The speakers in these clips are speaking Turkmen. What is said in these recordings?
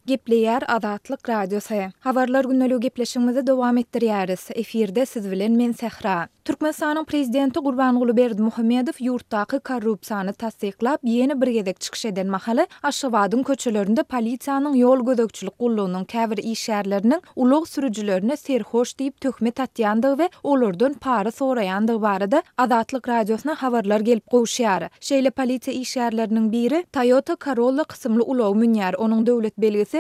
Gepleýär Azatlyk Radiosu. Habarlar günnälik gepleşigimizi dowam etdirýäris. Efirde siz bilen men Sehra. Türkmenistanyň prezidenti Gurbanguly Berdimuhammedow ýurtdaky korrupsiýany tasdiklap, ýeni bir gezek çykyş eden mahaly Aşgabatyň köçelerinde polisiýanyň ýol gözekçilik gullugynyň käbir işgärleriniň ulug sürüjilerine serhoş diýip töhmet atýandygy we olardan para soraýandygy barada Azatlyk Radiosyna habarlar gelip gowşýar. Şeýle polisiýa işgärleriniň biri Toyota Corolla kysymly ulug münýär. Onuň döwlet belgisi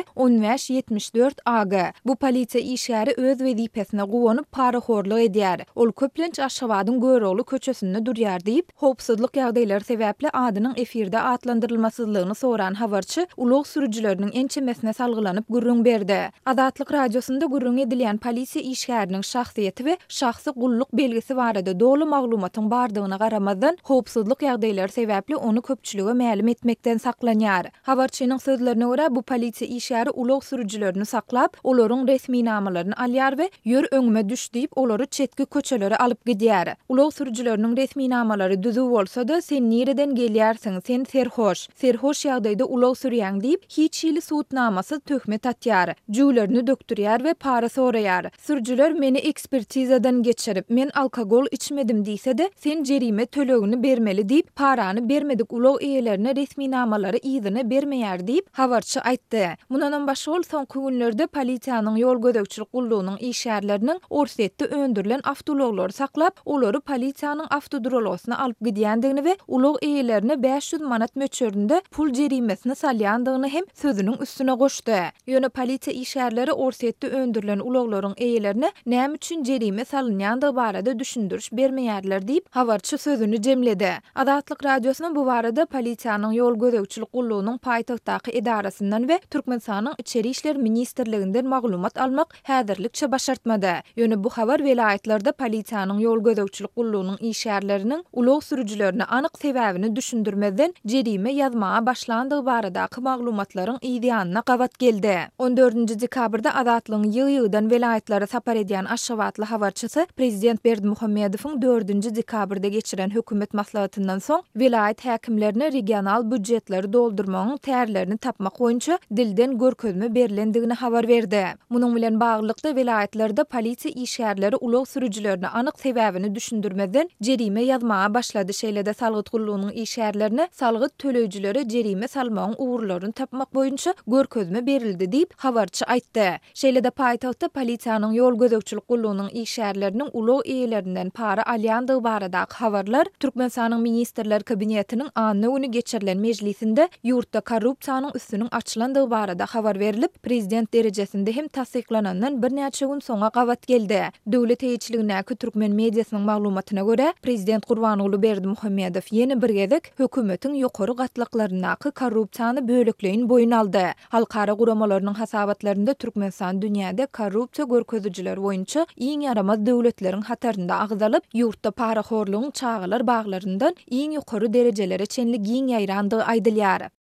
1574 AG. Bu polisiýa işgäri öz wezipesine gowanyp parahorlyk edýär. Ol köplenç Aşgabatyň Görogly köçesinde durýar diýip, howpsuzlyk ýagdaýlary sebäpli adynyň efirde atlandyrylmasızlygyny soran habarçy ulug sürüjileriniň ençemesine salgylanyp gürrüň berdi. Azatlyk Radiosunda gürrüň edilýän polisiýa işgäriniň şahsyýeti we şahsy gulluk belgisi barada dogry maglumatyň bardygyna garamazdan howpsuzlyk ýagdaýlary sebäpli onu köpçülige ma'lum etmekden saklanýar. Habarçynyň sözlerine görä bu polisiýa işgäri ulug sürüjilerini saklap, olaryň resmi namalaryny alýar we ýör öňüme düş diýip olary çetki köçelere alyp gidýär. Ulug sürüjileriniň resmi namalary düzü bolsa-da sen nireden gelýärsiň, sen serhoş ýagdaýda ulug sürýäň diýip hiç ýyly suwtnamasy töhmet atýar. Jüwlerini döktürýär we para soraýar. Sürüjiler meni ekspertizadan geçirip men alkogol içmedim diýse-de sen jerime tölegini bermeli diýip parany bermedik ulug eýelerine resmi namalary ýzyny bermeýär diýip habarçy aýtdy. Mundan başga ol soňky günlerde polisiýanyň ýol gözekçilik gullugynyň işgärleriniň orsetde öndürilen awtologlary saklap, olary polisiýanyň awtodurologyna alyp gidýändigini we ulug eýelerine 500 manat möçberinde pul jerimesini salýandygyny hem sözüniň üstüne goşdy. Ýöne polisiýa işgärleri orsetde öndürilen uluglaryň eýelerine näme üçin jerime salynýandygy barada düşündiriş bermeýärler diýip habarçy sözüni jemledi. Azatlyk Radiosyna bu barada polisiýanyň ýol gözekçilik gullugynyň paýtagtdaky edarasyndan we Türkmenistanyň içeri işler ministrliginden maglumat almak häzirlikçe başartmady. Ýöne bu habar welaýatlarda polisiýanyň ýol gözekçilik gullugynyň işgärleriniň ulug sürüjilerine anyk sebäbini düşündirmeden jerime ýazmaga başlandygy baradaky maglumatlaryň ýygyanyna gawat geldi. 14-nji dekabrda Azatlygyň ýygy-ýygydan welaýatlara sapar edýän Aşgabatly habarçysy prezident Berdimuhammedowyň 4-nji dekabrda geçiren hökümet maslahatyndan soň welaýat häkimlerine regional budjetleri doldurmagyň tärlerini tapmak boýunça dilden görkezme berilendigini habar berdi. Munyň bilen baglykda welaýatlarda polisiýa işgärleri ulug sürüjilerine anyk sebäbini düşündirmeden jerime ýazmaga başlady. Şeýle-de salgyt gullugynyň işgärlerine salgyt töleýjilere jerime salmagyň uğurlaryny tapmak boýunça görkezme berildi diýip habarçy aýtdy. Şeýle-de paýtagtda polisiýanyň ýol gözekçilik gullugynyň işgärleriniň ulug eýelerinden para alýandygy baradaky habarlar Türkmenistanyň ministrler kabinetiniň anny güni geçirilen mejlisinde ýurtda korrupsiýanyň üstüniň açylandygy barada habar berilip, prezident derejesinde hem tasdiklanandan bir näçe gün soňa gawat geldi. Döwlet eýçiligindäki türkmen mediasynyň maglumatyna görä, prezident Gurbanguly Berdimuhammedow ýene bir gezek hökümetiň ýokary gatlyklarynaky korrupsiýany bölekleýin boyun aldy. Halkara guramalarynyň hasabatlarynda Türkmenistan dünýäde korrupsiýa görkezijiler boýunça iň ýaramaz döwletleriň hatarynda agzalyp, ýurtda parahorlygyň çağalar baglaryndan iň ýokary derejelere çenli giň ýaýrandygy aýdylýar.